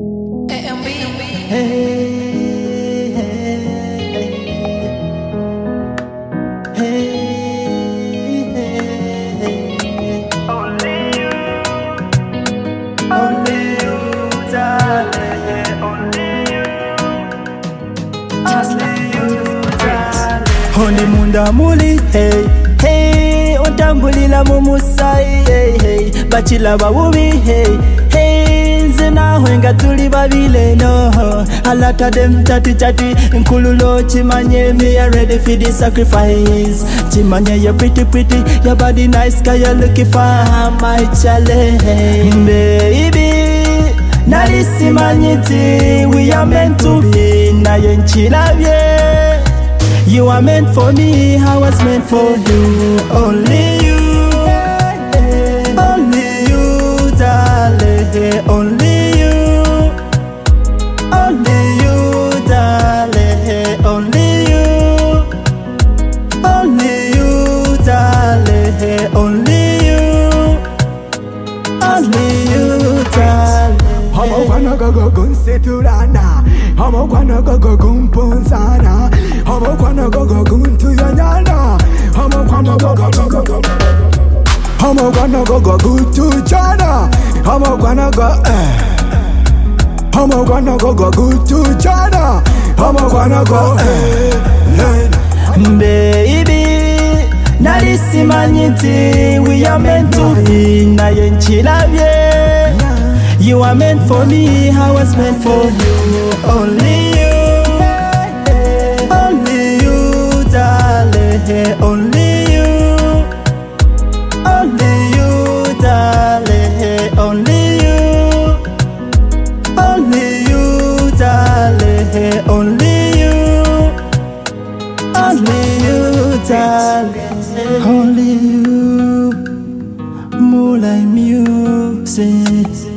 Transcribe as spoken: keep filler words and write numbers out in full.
Hey, hey, hey, hey. Only you, only you, darling. Only you, only you, darling. Only munda muli, hey, hey. Ontambulila mumusai, hey, hey. Bachila bawubi, hey, hey. Nzina wenga tuli babile no. A lot of them chatty chatty. Nkululo chimanye, me are ready for the sacrifice. Chimanye, you're pretty pretty, your body nice, cause you're looking for my challenge. Baby, nalisi manyiti, we are meant to be. Na yenchilavye, you are meant for me, I was meant for you. Only you, only you, darling. Only you, only you, darling. Only you, only you, darling. Only you, only you, darling. Hamo kwana gogo gunseturana, hamo kwana gogo gumpunzana, hamo kwana gogo guntuyanyana, hamo kwana gogo gogo, hamo kwana gogo gutujana, hamo kwana go eh, hamo kwana gogo gutujana, hamo kwana go eh, baby. Nalisi manyiti, we are meant to be. Na yenchilavye, you are meant for me, I was meant for you. Only you, only you, darling. Only you, only you, darling. Only you, only you, darling. Only you, only you, darling. Only you, moonlight music.